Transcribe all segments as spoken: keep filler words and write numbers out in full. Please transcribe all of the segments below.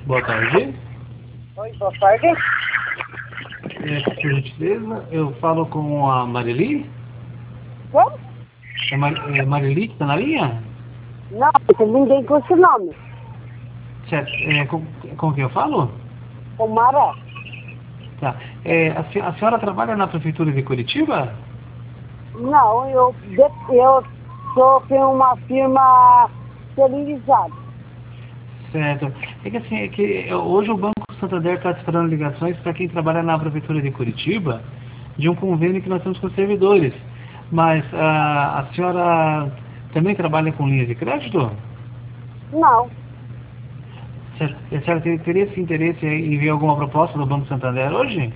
Boa tarde. Oi, boa tarde. É, por gentileza, eu falo com a Marili. Como? É, Mar é Marili que está na linha? Não, não tem ninguém com esse nome. Certo. É, com, com quem eu falo? O Maré. Tá. É, a, se- a senhora trabalha na prefeitura de Curitiba? Não, eu, de- eu sou de uma firma terceirizada. Certo. É que assim, é que hoje o Banco Santander está esperando ligações para quem trabalha na prefeitura de Curitiba de um convênio que nós temos com os servidores. Mas a, a senhora também trabalha com linhas de crédito? Não, Certo. E a senhora ter- teria esse interesse em ver alguma proposta do Banco Santander hoje?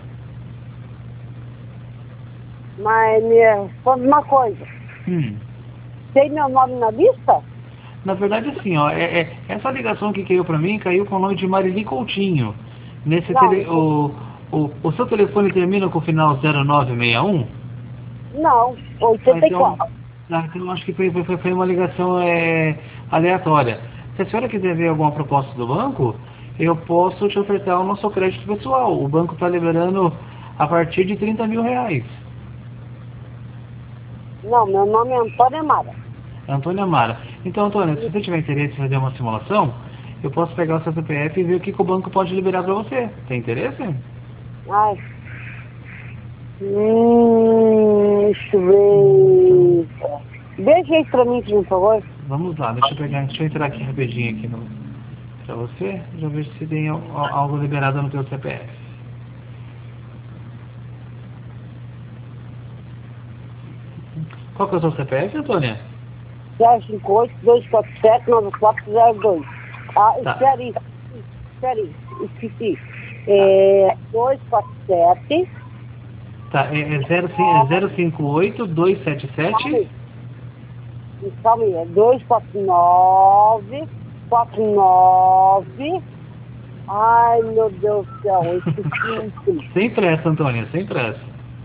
mas me responde uma coisa. Hum. Tem meu nome na lista? Na verdade, assim, ó, é, é- essa ligação que caiu para mim caiu com o nome de Marili Coutinho. Nesse Não, tele, o, o, o seu telefone termina com o final zero nove seis um? não, Ah, então, oitenta e quatro. ah, então acho que foi, foi, foi uma ligação é, aleatória. Se a senhora quiser ver alguma proposta do banco, eu posso te ofertar o nosso crédito pessoal. O banco está liberando a partir de trinta mil reais. Não, meu nome é Antônia Mara. Antônia Amara. Então, Antônia, se você tiver interesse em fazer uma simulação, eu posso pegar o seu C P F e ver o que, que o banco pode liberar para você. Tem interesse? Ai. Hum, deixa eu ver. Deixa aí pra mim, por favor. Vamos lá, deixa eu pegar, deixa eu entrar aqui rapidinho aqui no, pra você, já ver se tem al- al- algo liberado no teu C P F. Qual que é o seu C P F, Antônia? zero cinco oito, dois quatro sete, nove quatro zero dois. Ah, Tá. espera aí, espera aí, esqueci. É dois quatro sete, Tá, é, é zero cin- é zero cinco oito, dois sete sete. calma aí, é dois quatro nove, quatro nove. Ai, meu Deus do céu, eu esqueci. Sem pressa, Antônia, sem pressa.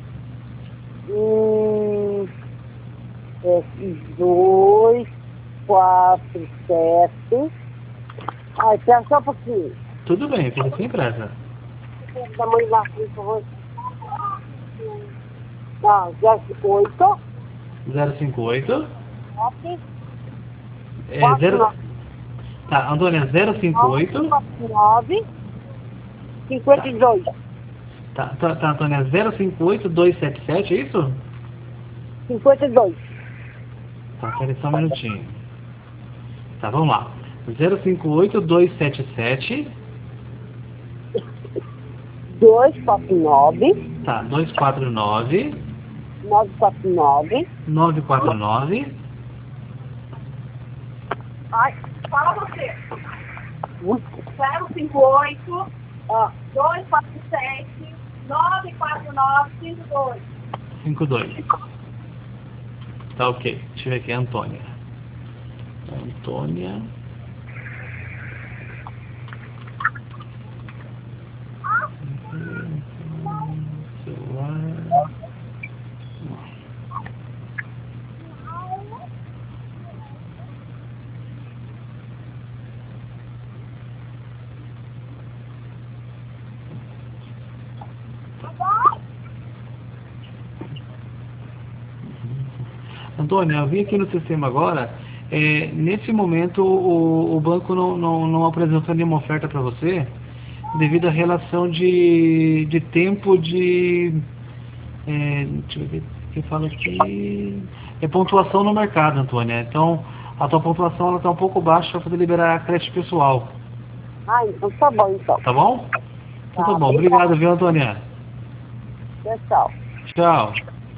Hum, é dois quatro sete. Ai, espera só um pouquinho. Tudo bem, fica sem pressa. Da mãe lá, por favor. Tá, zero cinco oito, zero cinco oito. nove, É, quatro zero... nove, Tá, Antônia, zero cinco oito. quatro nove, cinquenta e dois. Tá, tá, tá, Antônia, zero cinco oito, dois sete sete, é isso? cinquenta e dois. Tá, peraí só um minutinho. Tá, vamos lá. zero cinco oito, dois sete sete. dois quatro nove, Tá, dois quatro nove, nove quatro nove. nove quatro nove. Ai, fala você. zero cinco oito, ó, dois quatro sete, nove quatro nove, cinco dois. cinco dois. Tá, ok. Deixa eu ver aqui, Antônia. Antônia. Celular. Antônia, eu vim aqui no sistema agora. É, nesse momento, o, o banco não, não, não apresentou nenhuma oferta para você, devido à relação de, de tempo de. É, deixa eu ver o que fala aqui. É pontuação no mercado, Antônia. Então, a tua pontuação está um pouco baixa para poder liberar crédito pessoal. Ah, então tá bom, então. Tá bom? Então tá Tá, bom. Obrigado, viu, Antônia? Pessoal. Tchau.